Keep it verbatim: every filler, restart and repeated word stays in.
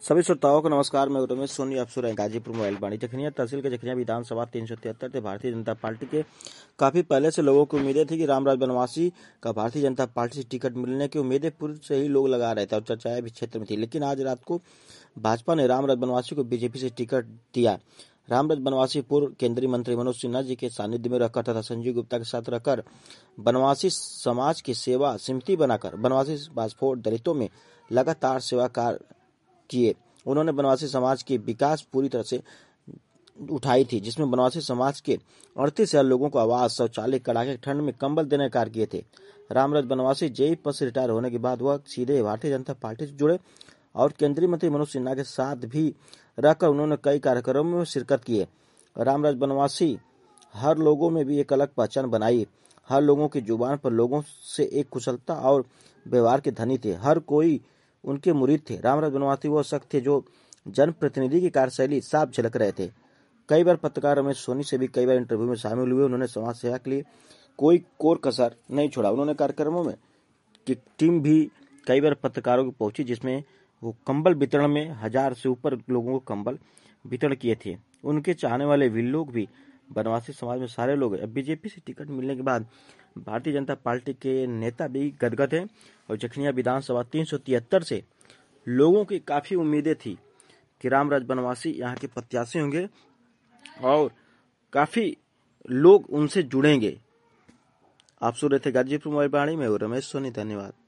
सभी श्रोताओं को नमस्कार। मैं रमेश सोनी, आप सुन रहे हैं गाजीपुर मोबाइल वाणी। जखनिया तहसील के जखनिया विधानसभा तीन सौ तिहत्तर थे। भारतीय जनता पार्टी के काफी पहले से लोगों की उम्मीदें थी कि रामराज बनवासी का भारतीय जनता पार्टी से टिकट मिलने की उम्मीदें पूर्व से ही लोग लगा रहे थे और चर्चाएं भी क्षेत्र में थी। लेकिन आज रात को भाजपा ने रामराज बनवासी को बीजेपी से टिकट दिया। रामराज बनवासी पूर्व केंद्रीय मंत्री मनोज सिन्हा जी के सानिध्य में रहकर तथा संजीव गुप्ता के साथ रहकर बनवासी समाज की सेवा समिति बनाकर बनवासी बास्फोट दलितों में लगातार सेवा कार्य किए। उन्होंने बनवासी समाज की विकास पूरी तरह से उठाई थी, जिसमें बनवासी समाज के अड़तीस हजार लोगों को आवास, शौचालय, कड़ाके ठंड में कंबल देने का कार्य किए थे। रामराज बनवासी जेई पद से रिटायर होने के बाद वह सीधे भारतीय जनता पार्टी से जुड़े और केंद्रीय मंत्री मनोज सिन्हा के साथ भी रहकर उन्होंने कई कार्यक्रमों में शिरकत किए। रामराज बनवासी हर लोगों में भी एक अलग पहचान बनाई। हर लोगों की जुबान पर लोगों से एक कुशलता और व्यवहार के धनी थे। हर कोई उनके मुरीद थे। रामराज बनवासी वो शख्स थे जो जनप्रतिनिधि की कार्यशैली साफ झलक रहे थे। कई बार पत्रकार रमेश सोनी से भी कई बार इंटरव्यू में शामिल हुए। उन्होंने समाज सेवा के लिए कोई कोर कसर नहीं छोड़ा। उन्होंने कार्यक्रमों में की टीम भी कई बार पत्रकारों की पहुंची, जिसमें वो कंबल वितरण में हजार से ऊपर लोगों को कंबल वितरण किए थे। उनके चाहने वाले भी लोग भी बनवासी समाज में सारे लोग अब बीजेपी से टिकट मिलने के बाद भारतीय जनता पार्टी के नेता भी गदगद हैं और जखनिया विधानसभा तीन सौ तिहत्तर से लोगों की काफी उम्मीदें थी कि रामराज बनवासी यहाँ के प्रत्याशी होंगे और काफी लोग उनसे जुड़ेंगे। आप सुन रहे थे गाजीपुर मोबाइल वाणी में रमेश सोनी। धन्यवाद।